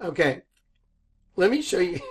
Okay. Let me show you.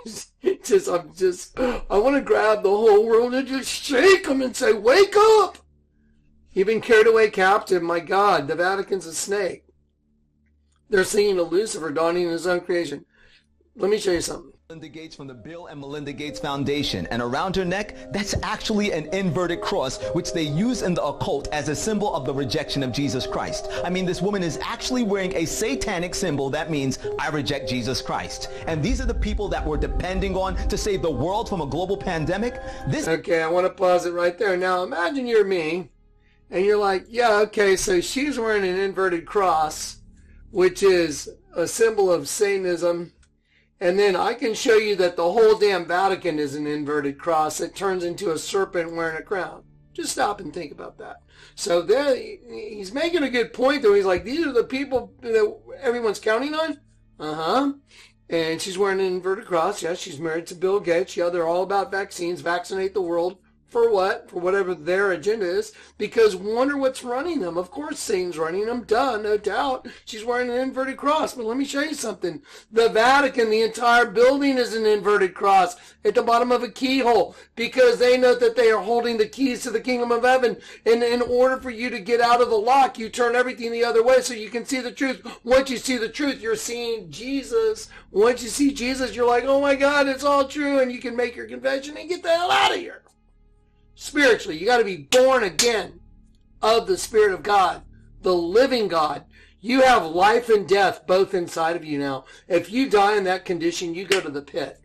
I want to grab the whole world and just shake them and say, wake up! You've been carried away captive. My God, the Vatican's a snake. They're singing to Lucifer, donning his own creation. Let me show you something. Melinda Gates from the Bill and Melinda Gates Foundation, and around her neck, that's actually an inverted cross, which they use in the occult as a symbol of the rejection of Jesus Christ. I mean, this woman is actually wearing a satanic symbol that means I reject Jesus Christ. And these are the people that we're depending on to save the world from a global pandemic. Okay, I want to pause it right there. Now, imagine you're me, and you're like, yeah, okay, so she's wearing an inverted cross, which is a symbol of Satanism. And then I can show you that the whole damn Vatican is an inverted cross that turns into a serpent wearing a crown. Just stop and think about that. So there, he's making a good point, though. He's like, these are the people that everyone's counting on? Uh-huh. And she's wearing an inverted cross. Yeah, she's married to Bill Gates. Yeah, they're all about vaccines. Vaccinate the world. For what? For whatever their agenda is. Because wonder what's running them. Of course Satan's running them. Duh, no doubt. She's wearing an inverted cross. But let me show you something. The Vatican, the entire building is an inverted cross at the bottom of a keyhole. Because they know that they are holding the keys to the kingdom of heaven. And in order for you to get out of the lock, you turn everything the other way so you can see the truth. Once you see the truth, you're seeing Jesus. Once you see Jesus, you're like, oh my God, it's all true. And you can make your confession and get the hell out of here. Spiritually, you got to be born again of the Spirit of God, the living God. You have life and death both inside of you now. If you die in that condition, you go to the pit.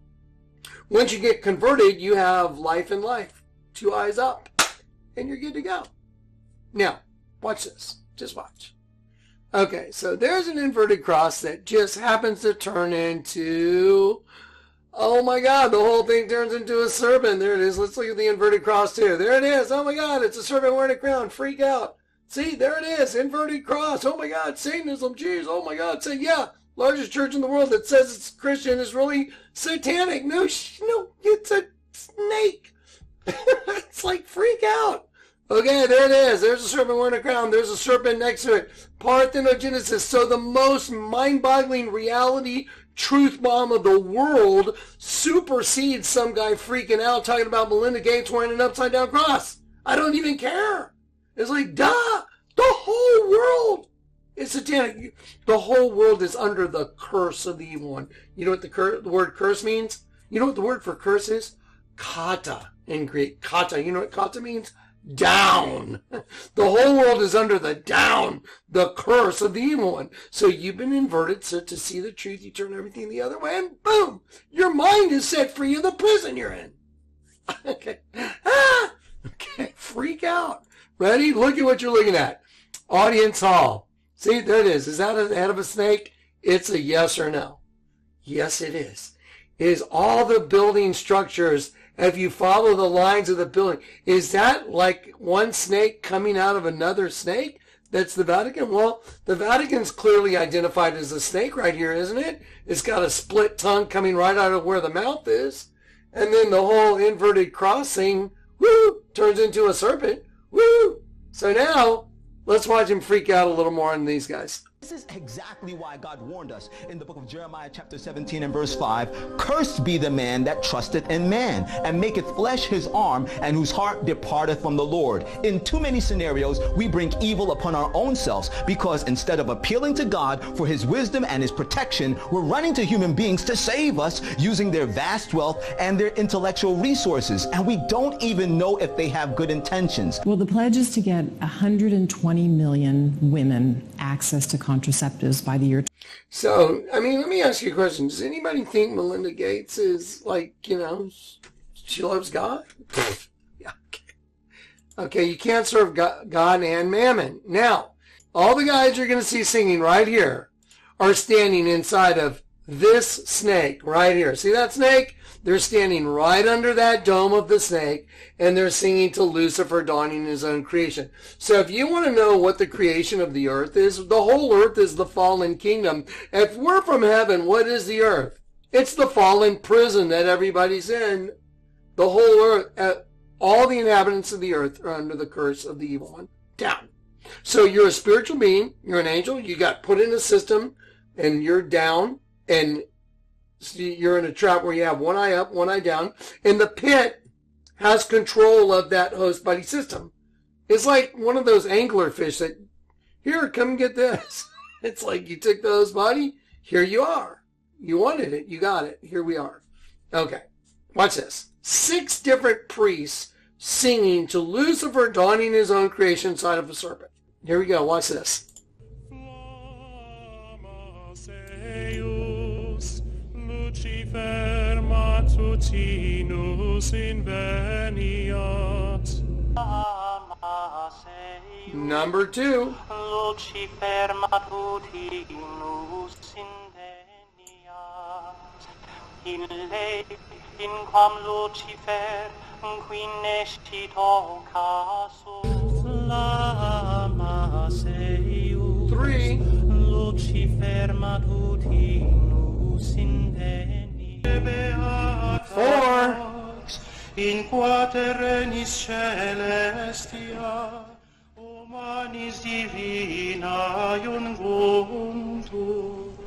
Once you get converted, you have life and life. 2 eyes up, and you're good to go. Now, watch this. Just watch. Okay, so there's an inverted cross that just happens to turn into... Oh my God, the whole thing turns into a serpent. There it is. Let's look at the inverted cross too. There it is. Oh my God, it's a serpent wearing a crown. Freak out. See, there it is. Inverted cross. Oh my God, Satanism. Jeez. Oh my God. Say, yeah, largest church in the world that says it's Christian is really satanic. No, it's a snake. It's like freak out. Okay, there it is. There's a serpent wearing a crown. There's a serpent next to it. Parthenogenesis. So the most mind-boggling reality truth bomb of the world supersedes some guy freaking out talking about Melinda Gates wearing an upside down cross. I don't even care. It's like, duh, the whole world is satanic. The whole world is under the curse of the evil one. You know what the word curse means? You know what the word for curse is? Kata in Greek. Kata. You know what kata means? Down. The whole world is under the down, the curse of the evil one. So you've been inverted, so to see the truth, you turn everything the other way, and boom, your mind is set free of the prison you're in. Okay. Okay, freak out. Ready? Look at what you're looking at. Audience hall. See, there it is. Is that the head of a snake? It's a yes or no. Yes, it is. It is all the building structures. If you follow the lines of the building, is that like one snake coming out of another snake? That's the Vatican? Well, the Vatican's clearly identified as a snake right here, isn't it? It's got a split tongue coming right out of where the mouth is. And then the whole inverted crossing, woo, turns into a serpent. Woo! So now, let's watch him freak out a little more on these guys. This is exactly why God warned us in the book of Jeremiah chapter 17 and verse 5. Cursed be the man that trusteth in man, and maketh flesh his arm, and whose heart departeth from the Lord. In too many scenarios, we bring evil upon our own selves, because instead of appealing to God for his wisdom and his protection, we're running to human beings to save us using their vast wealth and their intellectual resources. And we don't even know if they have good intentions. Well, the pledge is to get 120 million women access to contraceptives by the year. So, I mean, let me ask you a question. Does anybody think Melinda Gates is like, she loves God? Yeah. Okay, you can't serve God and mammon. Now, all the guys you're going to see singing right here are standing inside of this snake right here. See that snake? They're standing right under that dome of the snake, and they're singing to Lucifer, donning his own creation. So if you want to know what the creation of the earth is, the whole earth is the fallen kingdom. If we're from heaven, what is the earth? It's the fallen prison that everybody's in. The whole earth, all the inhabitants of the earth are under the curse of the evil one. Down. So you're a spiritual being, you're an angel, you got put in a system, and you're down. And so you're in a trap where you have one eye up, one eye down, and the pit has control of that host buddy system. It's like one of those angler fish that, here, come get this. It's like you took the host body, here you are. You wanted it, you got it, here we are. Okay, watch this. 6 different priests singing to Lucifer donning his own creation inside of a serpent. Here we go, watch this. Lucifer matutinus inveniat. Number 2. Lucifer matutinus inveniat. Ille in quam Lucifer qui nescito casus. Lama seius. 3. Lucifer matutinus inveniat. 4. In quaternis celestia humanis divina iunguntur.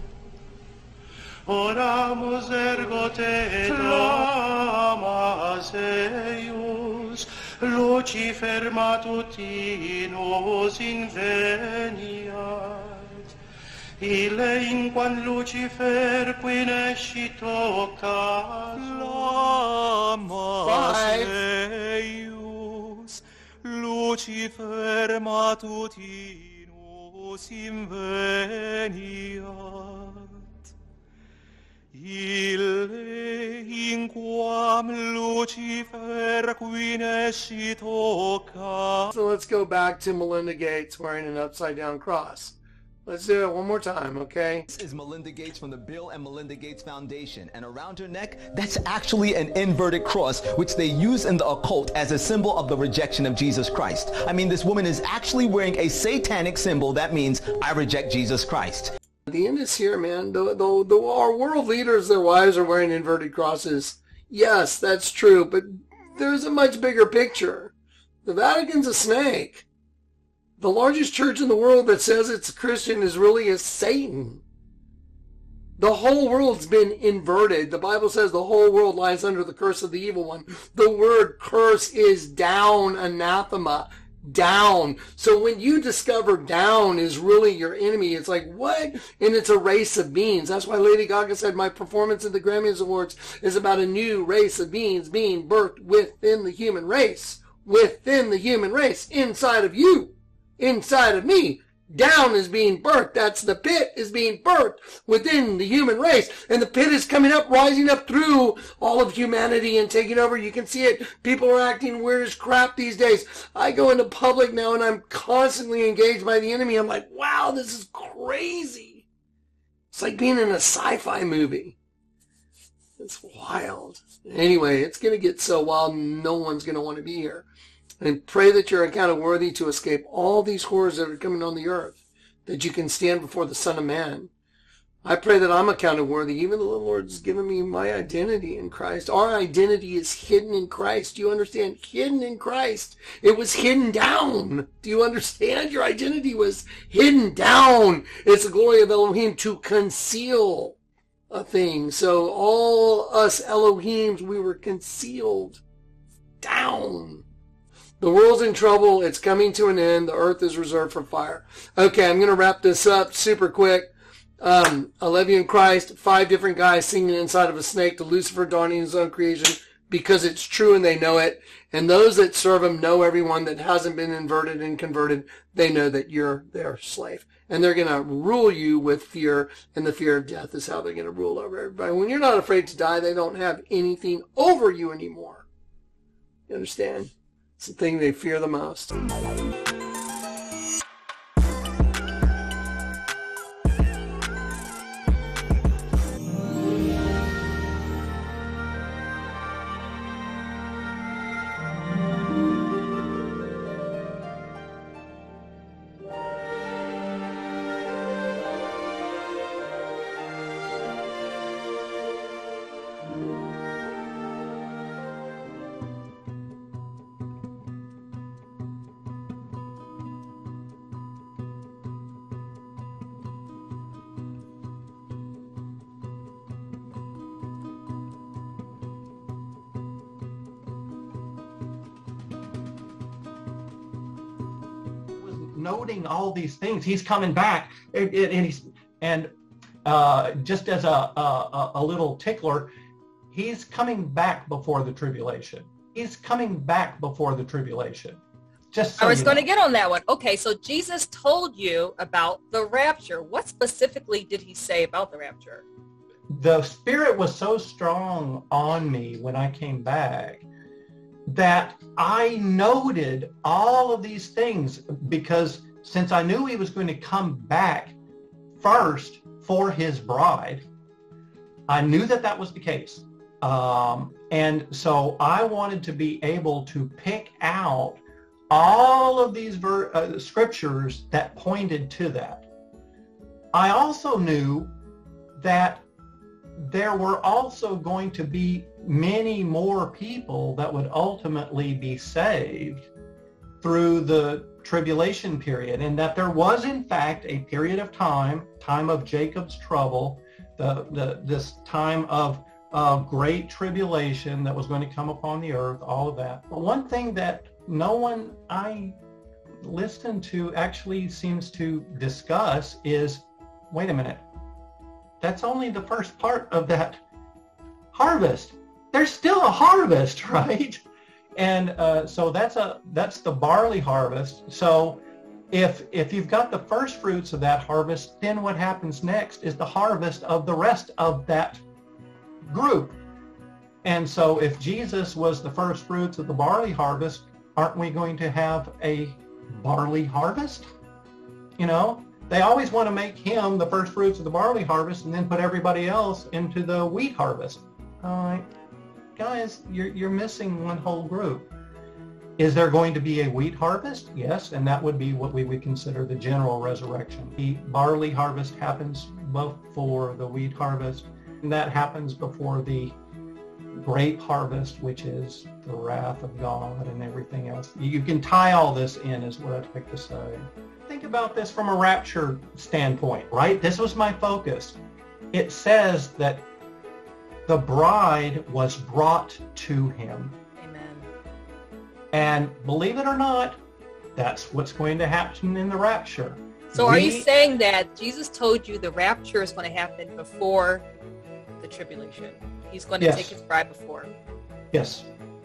Oramus ergo te clamas eius, Lucifer matutinus inveniat. Ille in quam Lucifer qui nescito Five. eius, Lucifer matutinus inveniat. Ille in quam Lucifer qui nescito So let's go back to Melinda Gates wearing an upside down cross. Let's do it one more time, okay? This is Melinda Gates from the Bill and Melinda Gates Foundation, and around her neck, that's actually an inverted cross, which they use in the occult as a symbol of the rejection of Jesus Christ. I mean, this woman is actually wearing a satanic symbol that means, I reject Jesus Christ. The end is here, man. Our world leaders, their wives are wearing inverted crosses. Yes, that's true, but there's a much bigger picture. The Vatican's a snake. The largest church in the world that says it's Christian is really a Satan. The whole world's been inverted. The Bible says the whole world lies under the curse of the evil one. The word curse is down, anathema, down. So when you discover down is really your enemy, it's like, what? And it's a race of beings. That's why Lady Gaga said my performance at the Grammys Awards is about a new race of beings being birthed within the human race. Within the human race. Inside of you. Inside of me. Down is being birthed. That's the pit is being birthed within the human race. And the pit is coming up, rising up through all of humanity and taking over. You can see it. People are acting weird as crap these days. I go into public now and I'm constantly engaged by the enemy. I'm like, wow, this is crazy. It's like being in a sci-fi movie. It's wild. Anyway, it's going to get so wild, no one's going to want to be here. And pray that you're accounted worthy to escape all these horrors that are coming on the earth, that you can stand before the Son of Man. I pray that I'm accounted worthy, even though the Lord's given me my identity in Christ. Our identity is hidden in Christ. Do you understand? Hidden in Christ. It was hidden down. Do you understand? Your identity was hidden down. It's the glory of Elohim to conceal a thing. So all us Elohims, we were concealed down. The world's in trouble. It's coming to an end. The earth is reserved for fire. Okay, I'm going to wrap this up super quick. I love you in Christ. 5 different guys singing inside of a snake to Lucifer donning his own creation because it's true and they know it. And those that serve him know everyone that hasn't been inverted and converted. They know that you're their slave. And they're going to rule you with fear, and the fear of death is how they're going to rule over everybody. When you're not afraid to die, they don't have anything over you anymore. You understand? It's the thing they fear the most. noting all these things. He's coming back, and just as a little tickler, he's coming back before the tribulation. He's coming back before the tribulation. Just so I was going to get on that one. Okay, so Jesus told you about the rapture. What specifically did he say about the rapture? The Spirit was so strong on me when I came back that I noted all of these things, because since I knew he was going to come back first for his bride, I knew that that was the case. And so I wanted to be able to pick out all of these scriptures that pointed to that. I also knew that there were also going to be many more people that would ultimately be saved through the tribulation period, and that there was in fact a period of time of Jacob's trouble, this time of great tribulation that was going to come upon the earth, all of that. But one thing that no one I listened to actually seems to discuss is, wait a minute, that's only the first part of that harvest. There's still a harvest, right? And so that's the barley harvest. So if you've got the first fruits of that harvest, then what happens next is the harvest of the rest of that group. And so if Jesus was the first fruits of the barley harvest, aren't we going to have a barley harvest? You know, they always want to make him the first fruits of the barley harvest and then put everybody else into the wheat harvest. All right, guys, you're missing one whole group. Is there going to be a wheat harvest? Yes, and that would be what we would consider the general resurrection. The barley harvest happens before the wheat harvest, and that happens before the great harvest, which is the wrath of God and everything else. You can tie all this in, is what I'd like to say. Think about this from a rapture standpoint, right? This was my focus. It says that the bride was brought to him. Amen. And believe it or not, that's what's going to happen in the rapture. So are you saying that Jesus told you the rapture is going to happen before the tribulation? He's going to take his bride before. Yes.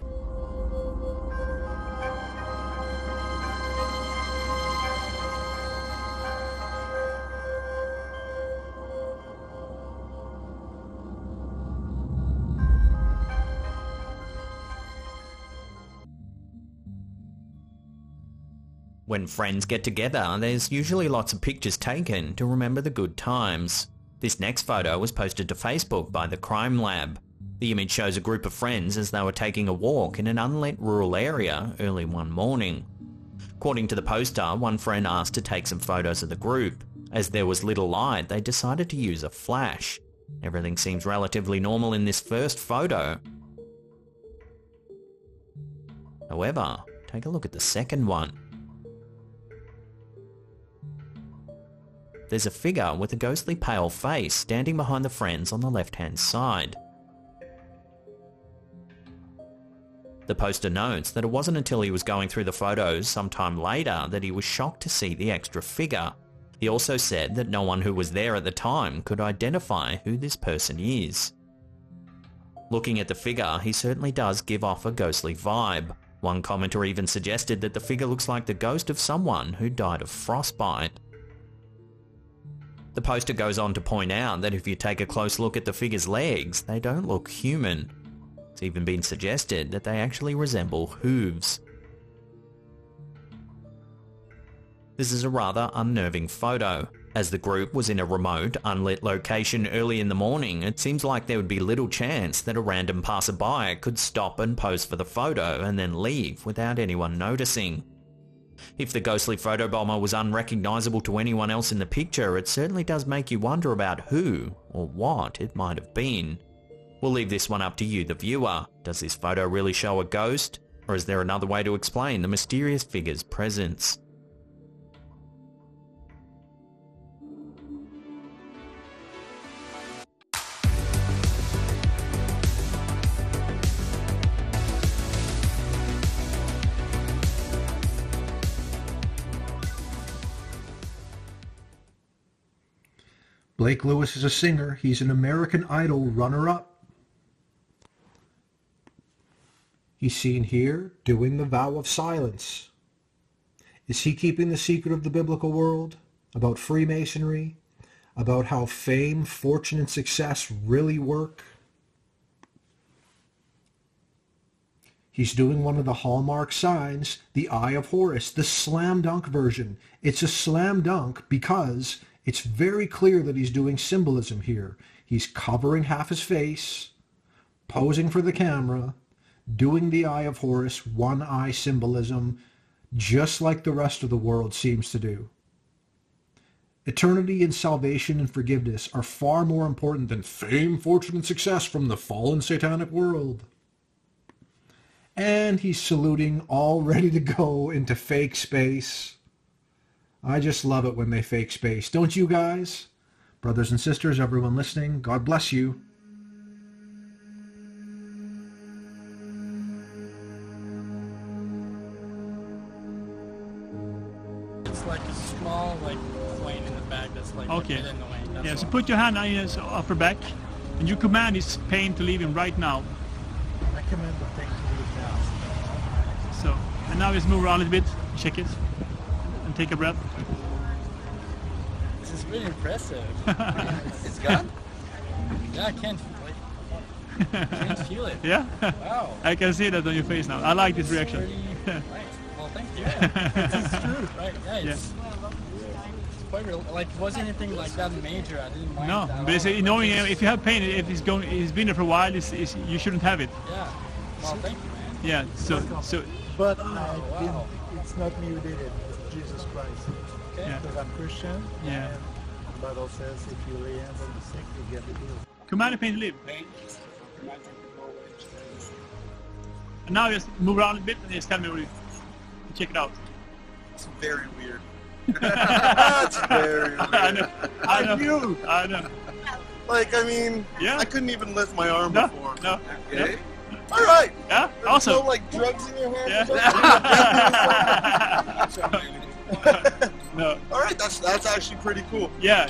When friends get together, there's usually lots of pictures taken to remember the good times. This next photo was posted to Facebook by the Crime Lab. The image shows a group of friends as they were taking a walk in an unlit rural area early one morning. According to the poster, one friend asked to take some photos of the group. As there was little light, they decided to use a flash. Everything seems relatively normal in this first photo. However, take a look at the second one. There's a figure with a ghostly pale face standing behind the friends on the left-hand side. The poster notes that it wasn't until he was going through the photos sometime later that he was shocked to see the extra figure. He also said that no one who was there at the time could identify who this person is. Looking at the figure, he certainly does give off a ghostly vibe. One commenter even suggested that the figure looks like the ghost of someone who died of frostbite. The poster goes on to point out that if you take a close look at the figure's legs, they don't look human. It's even been suggested that they actually resemble hooves. This is a rather unnerving photo. As the group was in a remote, unlit location early in the morning, it seems like there would be little chance that a random passerby could stop and pose for the photo and then leave without anyone noticing. If the ghostly photobomber was unrecognisable to anyone else in the picture, it certainly does make you wonder about who or what it might have been. We'll leave this one up to you, the viewer. Does this photo really show a ghost? Or is there another way to explain the mysterious figure's presence? Blake Lewis is a singer. He's an American Idol runner-up. He's seen here doing the vow of silence. Is he keeping the secret of the biblical world? About Freemasonry? About how fame, fortune, and success really work? He's doing one of the hallmark signs, the Eye of Horus, the slam dunk version. It's a slam dunk because it's very clear that he's doing symbolism here. He's covering half his face, posing for the camera, doing the Eye of Horus, one eye symbolism, just like the rest of the world seems to do. Eternity and salvation and forgiveness are far more important than fame, fortune, and success from the fallen satanic world. And he's saluting, all ready to go into fake space. I just love it when they fake space. Don't you guys? Brothers and sisters, everyone listening, God bless you. It's like a small, plane in the back that's okay. a bit annoying. That's Yeah, so all. put your hand on his upper back, and you command his pain to leave him right now. I command the thing to leave now. So, and now just move around a little bit, check it, and take a breath. This is really impressive. It's gone? Yeah, I can't feel it. Yeah? Wow. I can see that on your face now. I like this reaction. Right. Well, thank you. Yeah. It's true. Right. Yeah. It's quite real. It wasn't anything like that major. I didn't mind. No, that but it's, at all. knowing if you have pain, if he's been there for a while, you shouldn't have it. Yeah. Well, thank you, man. Yeah. So. But wow. it's not me who did it. It's Jesus Christ. Okay. Yeah. Because I'm Christian. Yeah. And the Bible says if you lay hands on the sick, you get healed. Command the pain to leave. And now just move around a bit and just tell me what you check it out. It's very weird. That's very weird. I know. I know. I couldn't even lift my arm before. No. Okay. All right. Yeah. There's Awesome. no drugs in your hand. Yeah. No. All right. That's actually pretty cool. Yeah.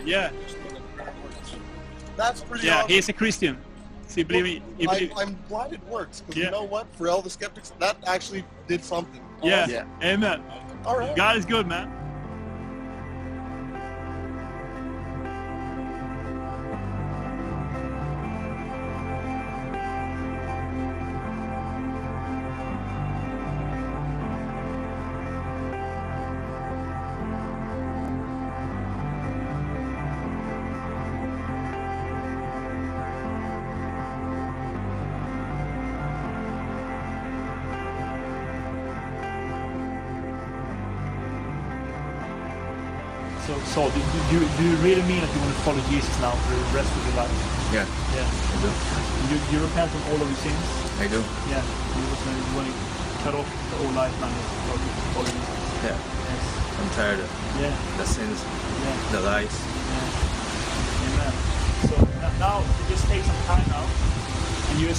That's pretty. Yeah. Awesome. He's a Christian. So you believe me? I'm glad it works because Yeah. you know what? For all the skeptics, that actually did something. Yeah. Awesome. Amen. All right. God is good, man. So do you really mean that you want to follow Jesus now for the rest of your life? Yeah. Yeah. You repent of all of your sins? I do. Yeah. You want to cut off the old life and follow Jesus? Yeah. Yes. I'm tired of the sins, the lies. Yeah. Amen. So now you just take some time now, and you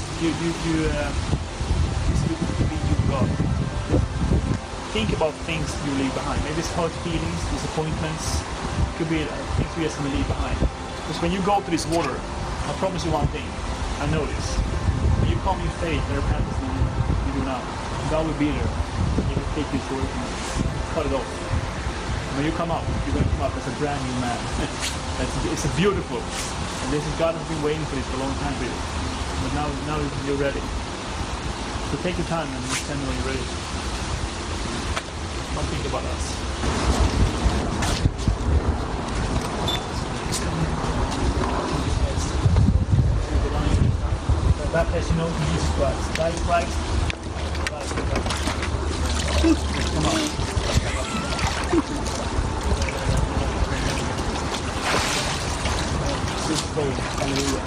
God. Think about things you leave behind. Maybe it's hurt feelings, disappointments. It could be things you just leave behind. Because when you go to this water, I promise you one thing. I know this. When you come in faith and repentance, you do now. God will be there. He will take you through it and cut it off. When you come out, you're going to come out as a brand new man. It's beautiful. And this is God has been waiting for this for a long time for you. But now you're ready. So take your time and just tell me when you're ready. Don't think about us. Baptize you know in Jesus Christ. God is Christ. Come on. This faith. Hallelujah.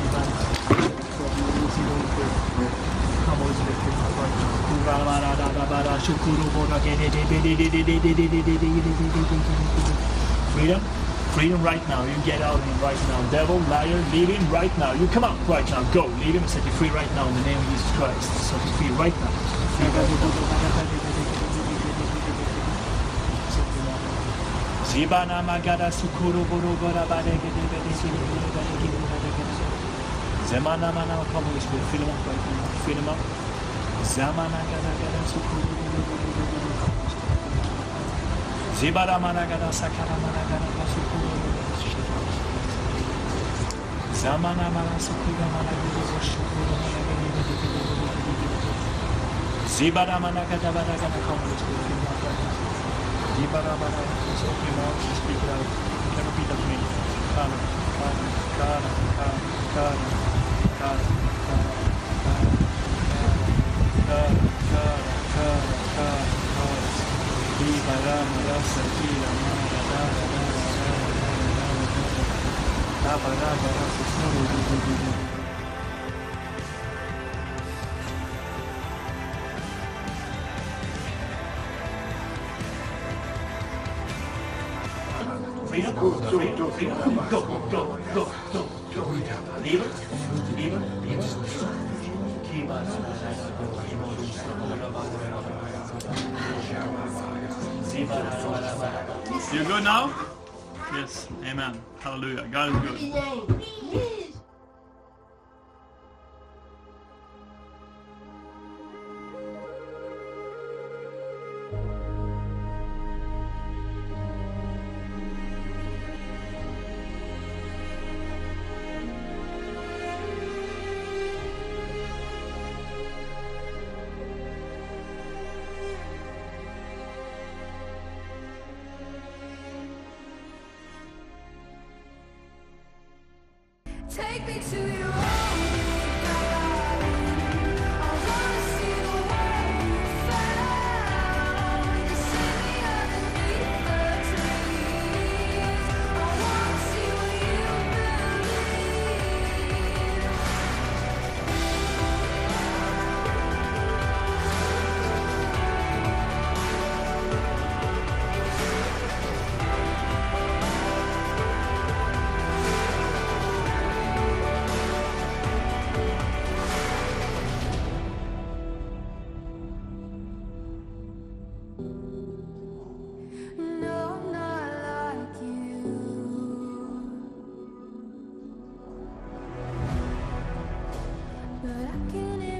Freedom right now. You get out of him right now. Devil, liar, leave him right now. You come out right now. Go. Leave him and set you free right now in the name of Jesus Christ. Set you free right now. Zibana magada sukuru buru bora badegede bedegede bedegede bedegede. Zemana mana, come Holy Spirit, fill him up right now, fill him up. Zamana gada gada sukuru buru buru buru buru. Zibara mana gada sakara mana gada sukuru buru. Zamana mana sukuru mana gada sukuru mana gada. Zibara mana gada gada gada, come Holy Spirit, fill him up right now. Zibara mana, just open your mouth and speak it out. You can repeat after me. Kana, kana, kana, kana, kana, kana, kana. Zibara mana sakira mana gada gada gada gada. Go. Leave it. You good now? Yes. Amen. Hallelujah. God is good. Take me to your own garden. I wanna see the world you found. You see me underneath the trees. I wanna see what you but I can